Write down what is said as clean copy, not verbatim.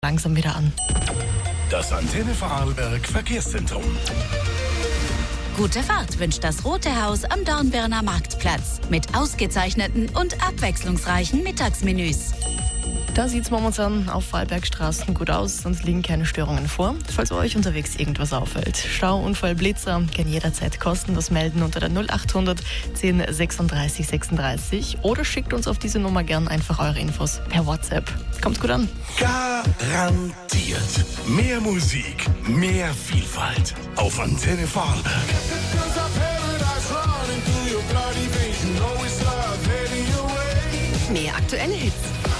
langsam wieder an. Das Antenne Vorarlberg Verkehrszentrum. Gute Fahrt wünscht das Rote Haus am Dornbirner Marktplatz mit ausgezeichneten und abwechslungsreichen Mittagsmenüs. Da sieht es momentan auf Vorarlbergstraßen gut aus, sonst liegen keine Störungen vor. Falls euch unterwegs irgendwas auffällt. Stau, Unfall, Blitzer, kann jederzeit kostenlos melden unter der 0800 10 36 36 oder schickt uns auf diese Nummer gern einfach eure Infos per WhatsApp. Kommt gut an. Garantiert. Mehr Musik, mehr Vielfalt auf Antenne Vorarlberg. Mehr aktuelle Hits.